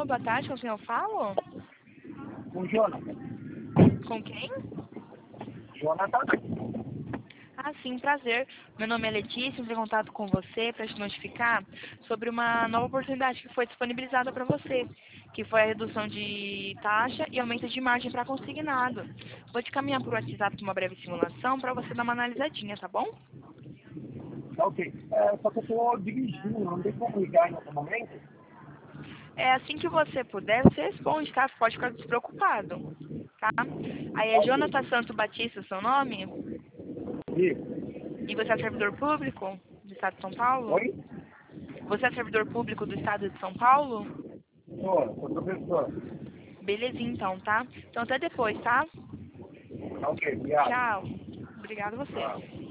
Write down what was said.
Alô, boa tarde, com quem eu falo? Com Jonathan. Com quem? Jonathan. Ah, sim, prazer. Meu nome é Letícia, entrei em contato com você para te notificar sobre uma nova oportunidade que foi disponibilizada para você, que foi a redução de taxa e aumento de margem para consignado. Vou te caminhar por WhatsApp com uma breve simulação para você dar uma analisadinha, tá bom? Tá ok. Só que eu estou dirigindo, não tem como ligar em outro momento? É assim que você puder, você responde, tá? Você pode ficar despreocupado, tá? Aí Tá é ok. Jonathan Santo Batista, seu nome? Isso. E você é servidor público do Estado de São Paulo? Oi? Você é servidor público do Estado de Sou Paulo? Sou professor. Belezinha então, tá? Então até depois, tá? Tá ok, obrigado. Tchau. Obrigada a você. Tchau.